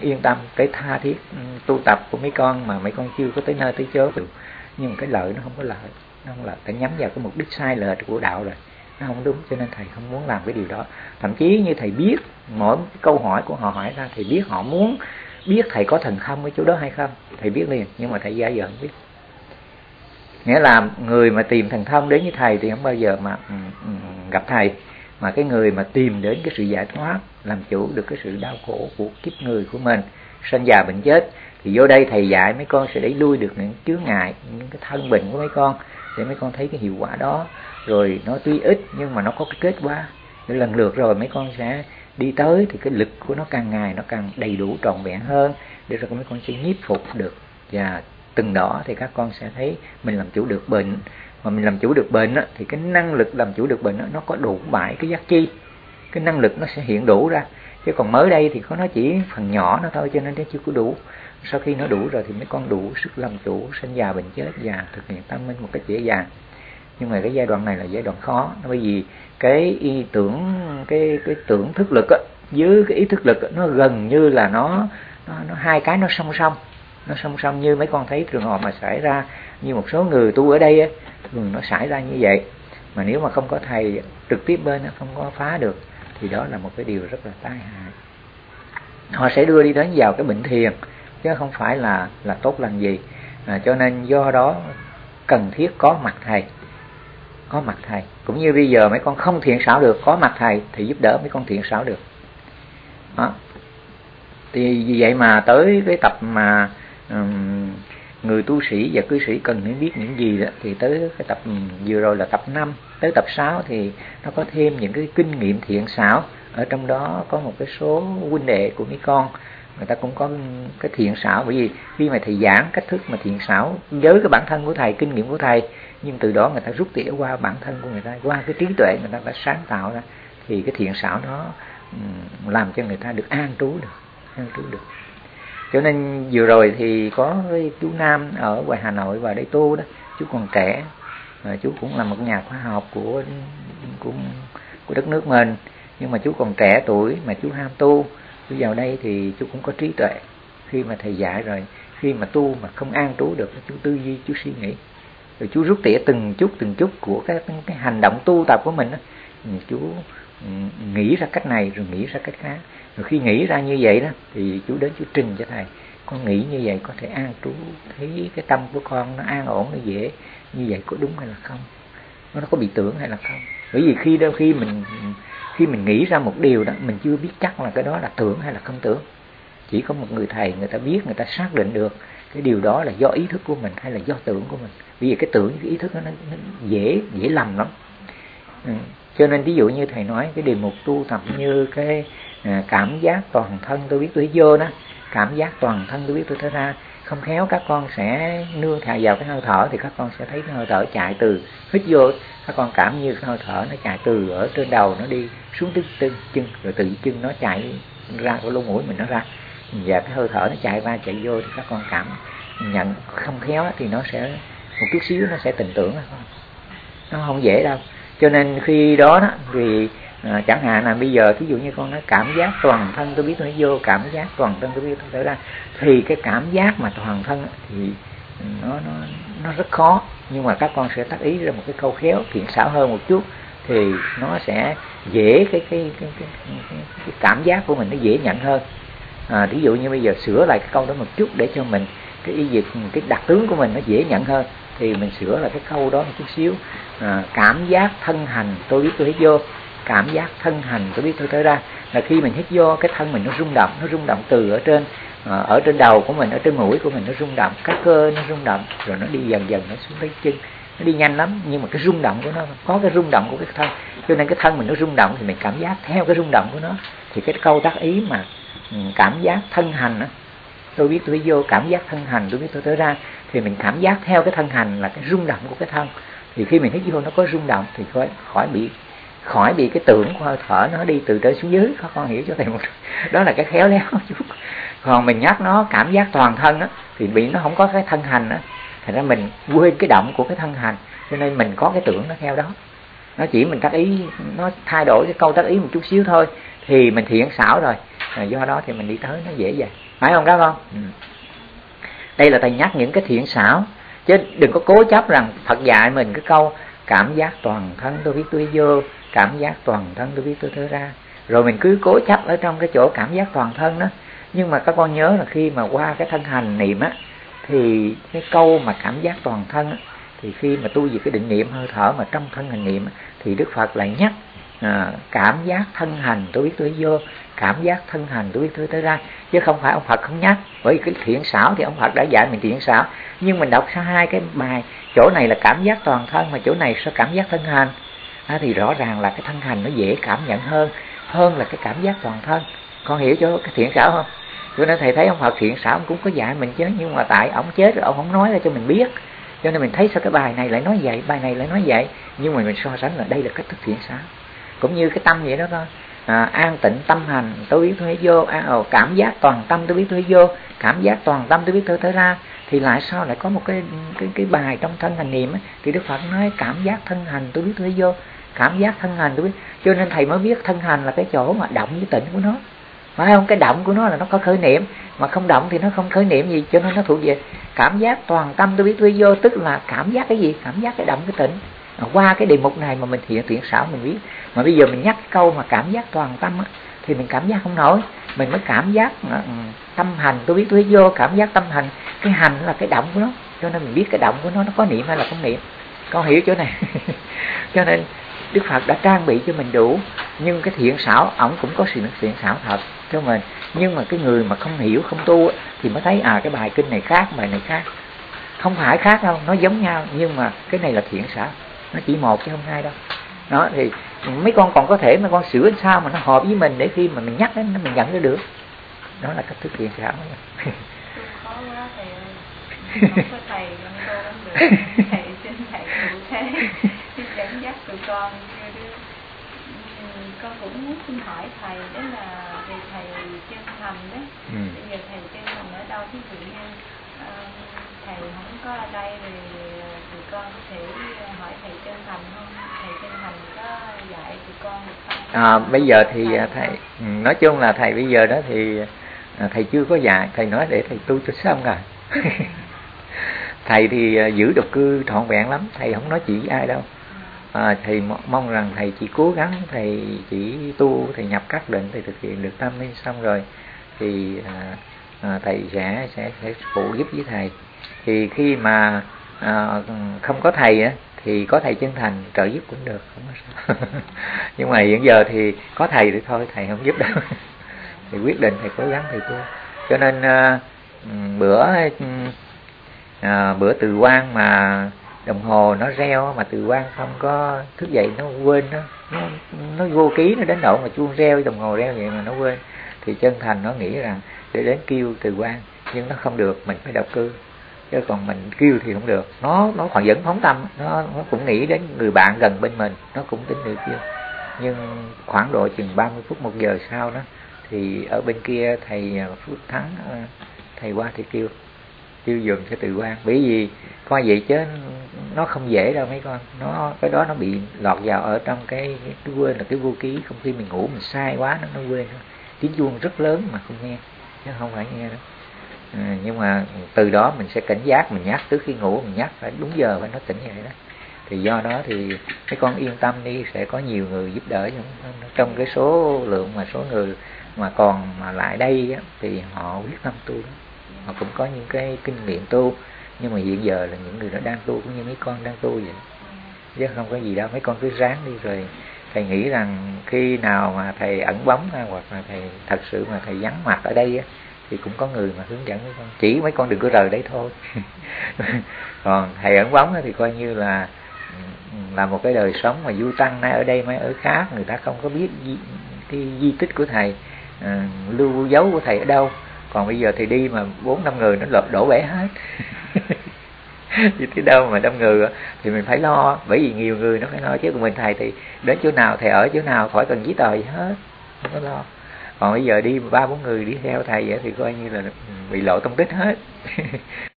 yên tâm cái tha thiết tu tập của mấy con mà mấy con chưa có tới nơi tới chốn. Nhưng mà cái lợi nó không có lợi, nó không lợi, tại nhắm vào cái mục đích sai lệch của đạo rồi, nó không đúng, cho nên thầy không muốn làm cái điều đó. Thậm chí như thầy biết mỗi câu hỏi của họ hỏi ra, thầy biết họ muốn biết thầy có thần thông ở chỗ đó hay không, thầy biết liền, nhưng mà thầy giả vờ không biết. Nghĩa là người mà tìm thần thông đến với thầy thì không bao giờ mà gặp thầy, mà cái người mà tìm đến cái sự giải thoát, làm chủ được cái sự đau khổ của kiếp người của mình, sanh già bệnh chết, thì vô đây thầy dạy mấy con sẽ đẩy lui được những chướng ngại, những cái thân bệnh của mấy con, để mấy con thấy cái hiệu quả đó. Rồi nó tuy ít nhưng mà nó có cái kết quả, để lần lượt rồi mấy con sẽ đi tới, thì cái lực của nó càng ngày nó càng đầy đủ trọn vẹn hơn, để rồi mấy con sẽ nhiếp phục được. Và từng đó thì các con sẽ thấy mình làm chủ được bệnh. Mà mình làm chủ được bệnh á, thì cái năng lực làm chủ được bệnh á, nó có đủ 7 cái giác chi, cái năng lực nó sẽ hiện đủ ra. Chứ còn mới đây thì có nó chỉ phần nhỏ nó thôi, cho nên nó chưa có đủ. Sau khi nó đủ rồi thì mấy con đủ sức làm chủ sinh già bệnh chết và thực hiện tâm minh một cách dễ dàng. Nhưng mà cái giai đoạn này là giai đoạn khó, bởi vì cái ý tưởng, cái tưởng thức lực á, với cái ý thức lực á, nó gần như là nó hai cái nó song song. Nó song song, như mấy con thấy trường hợp mà xảy ra như một số người tu ở đây á, thường nó xảy ra như vậy. Mà nếu mà không có thầy trực tiếp bên, nó không có phá được, thì đó là một cái điều rất là tai hại. Họ sẽ đưa đi đến vào cái bệnh thiền, chứ không phải là tốt lành gì. Cho nên do đó cần thiết có mặt thầy. Có mặt thầy. Cũng như bây giờ mấy con không thiện xảo được, có mặt thầy thì giúp đỡ mấy con thiện xảo được. Đó. Thì vì vậy mà tới cái tập mà người tu sĩ và cư sĩ cần phải biết những gì đó, thì tới cái tập vừa rồi là tập 5, tới tập 6 thì nó có thêm những cái kinh nghiệm thiện xảo. Ở trong đó có một cái số huynh đệ của mấy con, người ta cũng có cái thiện xảo. Bởi vì khi mà thầy giảng cách thức mà thiện xảo với cái bản thân của thầy, kinh nghiệm của thầy, nhưng từ đó người ta rút tỉa qua bản thân của người ta, qua cái trí tuệ người ta đã sáng tạo ra, thì cái thiện xảo đó làm cho người ta được an trú được. Cho nên vừa rồi thì có cái chú Nam ở ngoài Hà Nội vào đây tu đó, chú còn trẻ, chú cũng là một nhà khoa học của đất nước mình, nhưng mà chú còn trẻ tuổi mà chú ham tu. Chú vào đây thì chú cũng có trí tuệ. Khi mà thầy dạy rồi, khi mà tu mà không an trú được, chú tư duy, chú suy nghĩ, rồi chú rút tỉa từng chút của cái hành động tu tập của mình đó. Chú nghĩ ra cách này rồi nghĩ ra cách khác, rồi khi nghĩ ra như vậy đó thì chú đến chú trình cho thầy, con nghĩ như vậy có thể an trú, thấy cái tâm của con nó an ổn, nó dễ, như vậy có đúng hay là không, nó có bị tưởng hay là không. Bởi vì khi mình nghĩ ra một điều đó, mình chưa biết chắc là cái đó là tưởng hay là không tưởng. Chỉ có một người thầy, người ta biết, người ta xác định được cái điều đó là do ý thức của mình hay là do tưởng của mình. Bởi vì cái tưởng, cái ý thức nó dễ lầm lắm. Cho nên ví dụ như thầy nói cái đề mục tu tập như cái cảm giác toàn thân tôi biết tôi vô đó, cảm giác toàn thân tôi biết tôi thở ra, không khéo các con sẽ nương theo vào cái hơi thở, thì các con sẽ thấy cái hơi thở chạy từ hít vô, các con cảm như cái hơi thở nó chạy từ ở trên đầu nó đi xuống tới chân, rồi từ chân nó chạy ra cái lỗ mũi mình nó ra, và cái hơi thở nó chạy qua chạy vô, thì các con cảm nhận. Không khéo thì nó sẽ một chút xíu nó sẽ tình tưởng, nó không dễ đâu. Cho nên khi đó thì chẳng hạn là bây giờ ví dụ như con nói cảm giác toàn thân tôi biết tôi vô, cảm giác toàn thân tôi biết tôi thở ra, thì cái cảm giác mà toàn thân thì nó rất khó. Nhưng mà các con sẽ tác ý ra một cái câu khéo thiện xảo hơn một chút, thì nó sẽ dễ cái cảm giác của mình nó dễ nhận hơn. Ví dụ như bây giờ sửa lại cái câu đó một chút để cho mình cái đặc tướng của mình nó dễ nhận hơn, thì mình sửa lại cái câu đó một chút xíu. Cảm giác thân hành tôi biết tôi hít vô, cảm giác thân hành tôi biết tôi thở ra, là khi mình hít vô cái thân mình nó rung động từ ở trên đầu của mình, ở trên mũi của mình nó rung động, các cơ nó rung động, rồi nó đi dần nó xuống tới chân, nó đi nhanh lắm. Nhưng mà cái rung động của nó có cái rung động của cái thân, cho nên cái thân mình nó rung động thì mình cảm giác theo cái rung động của nó. Thì cái câu tác ý mà cảm giác thân hành đó, tôi biết tôi vô, cảm giác thân hành tôi biết tôi thở ra, thì mình cảm giác theo cái thân hành là cái rung động của cái thân. Thì khi mình hít vô nó có rung động thì khỏi bị cái tưởng của hơi thở nó đi từ trên xuống dưới. Các con hiểu cho thầy một đó là cái khéo léo chút. Còn mình nhắc nó cảm giác toàn thân á, thì bị nó không có cái thân hành á, thành ra mình quên cái động của cái thân hành, cho nên mình có cái tưởng nó theo đó. Nó chỉ mình tác ý, nó thay đổi cái câu tác ý một chút xíu thôi thì mình thiện xảo rồi. Do đó thì mình đi tới nó dễ dàng, phải không các con? Đây là thầy nhắc những cái thiện xảo, chứ đừng có cố chấp rằng Phật dạy mình cái câu cảm giác toàn thân tôi biết tôi vô, cảm giác toàn thân tôi biết tôi thở ra, rồi mình cứ cố chấp ở trong cái chỗ cảm giác toàn thân đó. Nhưng mà các con nhớ là khi mà qua cái thân hành niệm á, thì cái câu mà cảm giác toàn thân á, thì khi mà tu về cái định niệm hơi thở mà trong thân hành niệm á, thì Đức Phật lại nhắc cảm giác thân hành tôi biết tôi vô, cảm giác thân hành tôi biết tôi thở ra, chứ không phải ông Phật không nhắc. Bởi vì cái thiện xảo thì ông Phật đã dạy mình thiện xảo, nhưng mình đọc sang hai cái bài, chỗ này là cảm giác toàn thân mà chỗ này sẽ cảm giác thân hành, thì rõ ràng là cái thân hành nó dễ cảm nhận hơn là cái cảm giác toàn thân. Con hiểu cho cái thiện xảo không? Cho nên thầy thấy ông Phật thiện xảo ông cũng có dạy mình chứ, nhưng mà tại ông chết rồi ông không nói ra cho mình biết, cho nên mình thấy sao cái bài này lại nói vậy, bài này lại nói vậy, nhưng mà mình so sánh là đây là cách thức thiện xảo. Cũng như cái tâm vậy đó con, an tịnh tâm hành tôi biết tôi vô, cảm giác toàn tâm tôi biết tôi vô, cảm giác toàn tâm tôi biết tôi thở ra, thì lại sao lại có một cái bài trong thân hành niệm ấy, thì Đức Phật nói cảm giác thân hành tôi biết tôi vô, cảm giác thân hành tôi biết. Cho nên thầy mới biết thân hành là cái chỗ mà động với tịnh của nó, phải không? Cái động của nó là nó có khởi niệm, mà không động thì nó không khởi niệm gì, cho nên nó thuộc về cảm giác toàn tâm tôi biết tôi vô, tức là cảm giác cái gì? Cảm giác cái động cái tịnh. Qua cái đề mục này mà mình thiện xảo mình biết. Mà bây giờ mình nhắc câu mà cảm giác toàn tâm á, thì mình cảm giác không nổi, mình mới cảm giác tâm hành tôi biết tôi vô, cảm giác tâm hành, cái hành là cái động của nó, cho nên mình biết cái động của nó có niệm hay là không niệm. Con hiểu chỗ này? Cho nên Đức Phật đã trang bị cho mình đủ, nhưng cái thiện xảo ổng cũng có sự thiện xảo thật cho mình. Nhưng mà cái người mà không hiểu không tu thì mới thấy cái bài kinh này khác, bài này khác. Không phải khác đâu, nó giống nhau, nhưng mà cái này là thiện xảo, nó chỉ một chứ không hai đâu. Đó thì mấy con còn có thể mà con sửa sao mà nó hợp với mình, để khi mà mình nhắc đến mình nhận được. Đó là cách thức thiện xảo. Khó quá thầy ơi, không có thầy con cô không được. Thầy xin thầy cụ thể dẫn dắt tụi con. Con cũng muốn xin hỏi thầy, đó là về thầy chân thành đó. Bây giờ thầy chân thành ở đâu, thí dụ như thầy không có ở đây thì tụi con có thể hỏi thầy chân thành không? Thầy chân thành có dạy tụi con được không? Bây giờ thì thầy nói chung là thầy bây giờ đó thì thầy chưa có dạy, thầy nói để thầy tu cho xong rồi. Thầy thì giữ độc cư trọn vẹn lắm, thầy không nói chuyện với ai đâu. Thầy mong rằng thầy chỉ cố gắng, thầy chỉ tu, thầy nhập các định, thầy thực hiện được tâm linh xong rồi thì thầy sẽ phụ giúp với thầy. Thì khi mà không có thầy á thì có thầy chân thành trợ giúp cũng được, không có sao. Nhưng mà hiện giờ thì có thầy thì thôi, thầy không giúp đâu. Thì quyết định thầy cố gắng thầy tu. Cho nên bữa Từ Quang mà đồng hồ nó reo mà Từ Quang không có thức dậy, nó quên, nó vô ký, nó đến độ mà chuông reo đồng hồ reo vậy mà nó quên, thì chân thành nó nghĩ rằng để đến kêu Từ Quang, nhưng nó không được, mình phải độc cư, chứ còn mình kêu thì không được. Nó còn vẫn phóng tâm, nó cũng nghĩ đến người bạn gần bên mình, nó cũng tính được kêu. Nhưng khoảng độ chừng 30 phút 1 giờ sau đó thì ở bên kia thầy Phước Thắng, thầy qua thì kêu dùm cho Từ Quang. Bởi vì coi vậy chứ nó không dễ đâu mấy con, cái đó nó bị lọt vào ở trong cái quên, là cái vô ký. Không khi mình ngủ mình sai quá nó quên, tiếng chuông rất lớn mà không nghe, chứ không phải nghe đâu. Nhưng mà từ đó mình sẽ cảnh giác, mình nhắc trước khi ngủ, mình nhắc phải đúng giờ, phải nó tỉnh vậy đó. Thì do đó thì mấy con yên tâm đi, sẽ có nhiều người giúp đỡ trong cái số lượng mà số người mà còn mà lại đây á, thì họ quyết tâm tu đó. Họ cũng có những cái kinh nghiệm tu, nhưng mà hiện giờ là những người đó đang tu cũng như mấy con đang tu vậy, chứ không có gì đâu. Mấy con cứ ráng đi, rồi thầy nghĩ rằng khi nào mà thầy ẩn bóng hoặc là thầy thật sự mà thầy vắng mặt ở đây á, thì cũng có người mà hướng dẫn mấy con, chỉ mấy con đừng có rời đấy thôi. Còn thầy ẩn bóng thì coi như là một cái đời sống mà du tăng, nay ở đây mai ở khác, người ta không có biết cái di tích của thầy, lưu dấu của thầy ở đâu. Còn bây giờ thì đi mà 4-5 người nó lộp đổ bể hết. Đi tới đâu mà đông người thì mình phải lo, bởi vì nhiều người nó phải lo, chứ còn mình thầy thì đến chỗ nào thầy ở chỗ nào, khỏi cần giấy tờ gì hết, không có lo. Còn bây giờ đi 3-4 người đi theo thầy vậy thì coi như là bị lộ tông tích hết.